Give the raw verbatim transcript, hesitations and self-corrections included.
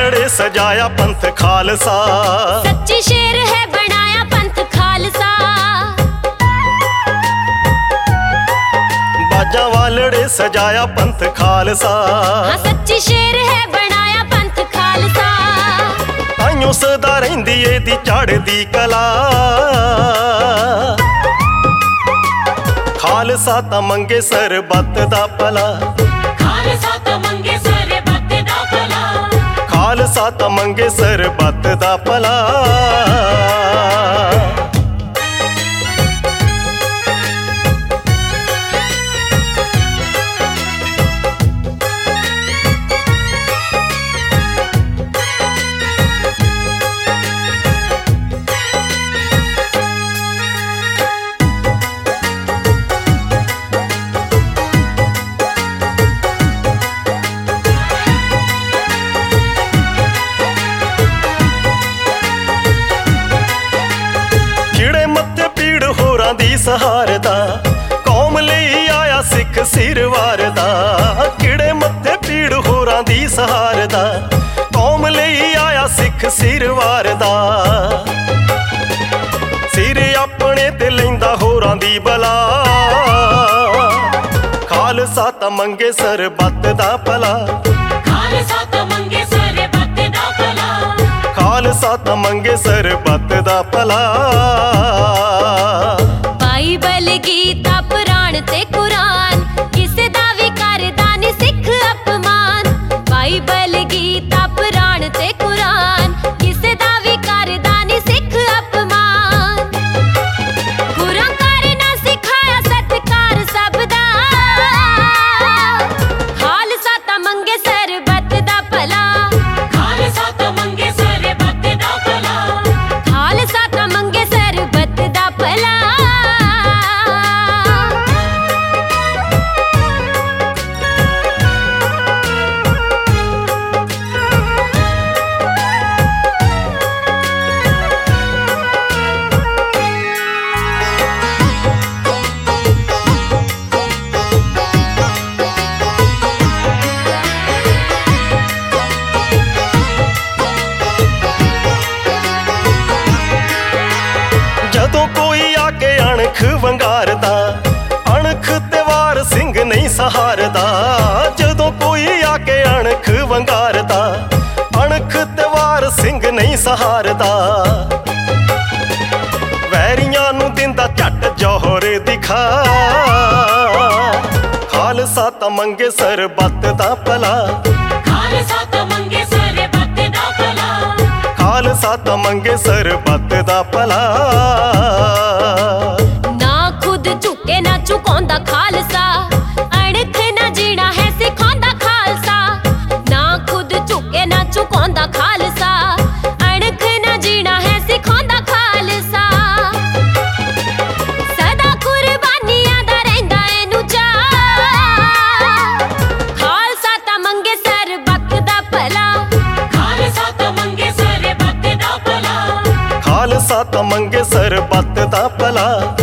वालड़े सजाया पंथ खालसा, सच्ची शेर है बनाया पंथ खालसा। बाजा वालड़े सजाया पंथ खालसा, हाँ सच्ची शेर है बनाया पंथ खालसा। ताइयों सदा रहिंदी एदी चढ़दी कला, खालसा तां मंगे सरबत दा भला, खालसा तां मंगे सरबत दा भला, खालसा तां मंगे सरबत दा भला। दी सहारदा कौम लई आया सिख सिर वारदा, किड़े मत्थे पीड़ होरां दी सहारदा कौम लई आया सिख सिर वारदा। सिर अपने ते लैंदा होरां दी बला, खालसा तां मंगे सरबत दा भला, खालसा तां मंगे सरबत दा भला, खालसा तां मंगे सरबत दा भला। बाइबल गीता पुराण ते कुरान किसे दा भी करदा नी सिख अपमान। बाइबल गीता पुराण ते कुरान किसे दा भी करदा नी सिख अपमान। गुरां करना सिखाया सत्कार सब दा, खालसा तां मंगे सरबत दा भला, खालसा तां मंगे सरबत दा भला, खालसा तां मंगे सरबत दा भला। जदों कोई आके अणख वंगारदा, अणख ते वार सिंह नहीं सहारदा। जदों कोई आके अणख वंगारदा, अणख ते वार सिंह नहीं सहारदा। वैरियां नूं दिंदा झट जौहर दिखा, खालसा तां मंगे सरबत दा भला, खालसा तां मंगे सरबत दा भला, खालसा तां मंगे सरबत दा भला। ना खुद झुके ना झुकाउंदा खालसा, अणख ना जीना है सिखाउंदा खालसा। ना खुद झुके ना झुकाउंदा खालसा, अणख ना जीना है सिखाउंदा खालसा। सदा कुर्बानियां दा रहिंदा एनू चाऽ, खालसा तां मंगे सरबत दा भला, खालसा तां मंगे सरबत दा भला, खालसा तां मंगे सरबत दा भला।